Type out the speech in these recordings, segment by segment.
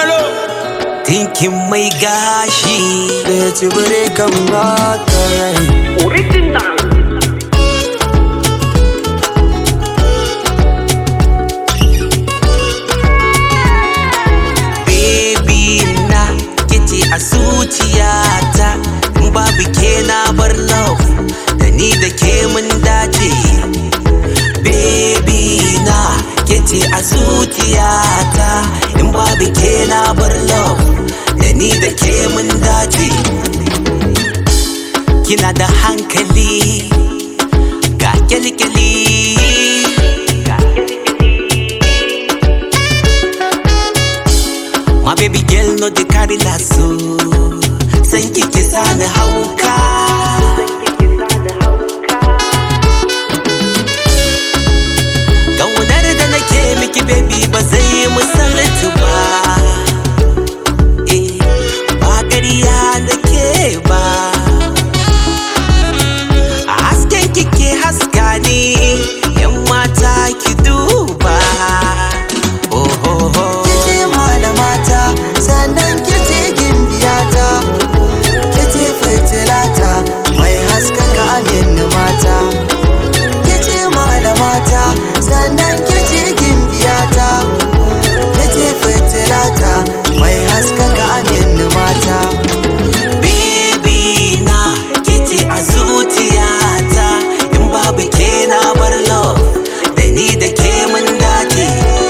Tinkin mai gashi da tsibiri kan mata Original. Baby na kice a zuciyata, in babu ke na bar love, da ni da ke mun dace. Baby na kice a zuciyata, in babu ke na bar love, da ni da ke mun dace. Kina da hankali ga kyalkyali, my baby girl no dey carry lasso, san kike sani hauka. Kaunar da nake miki baby ba zai yi misaltu ba, ba ƙarya nake ba. A hasken kike haska ni, yan mata ki duba. Oh, oh, oh. kice malamata sannan kice gimbiyata, kice fitilata mai haskaka amin mata. Kice malamata sannan kice gimbiyata, kice fitilata mai haskaka amin mata. Baby na kice a zuciyata, in babu ke na bar love, da ni da ke mun dace.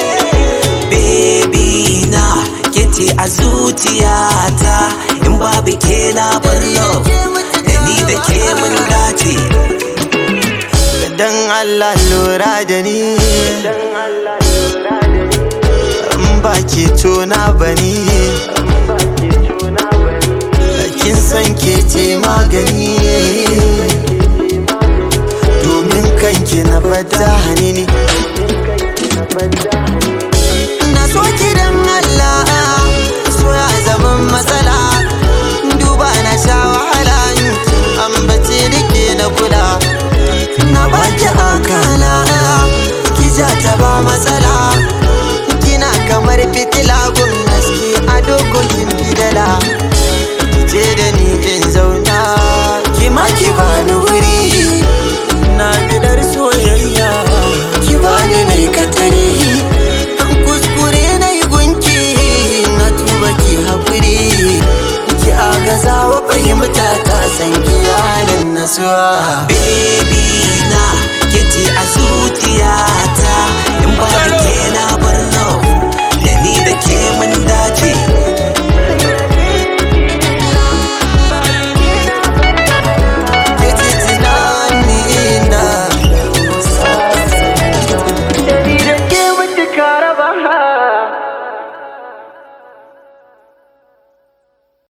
Baby na kice a zuciyata, in babu ke na bar love, da ni da ke mun dace. Dan Allah lura da ni, in ba ki tona bani, kin san ke ce magani, domin kanki na fata hanini. Na so ki dan Allah, so ya zaman matsala, duba na sha wahala, ambace nake na kula. Na baki akala, ki ja ta ba matsala.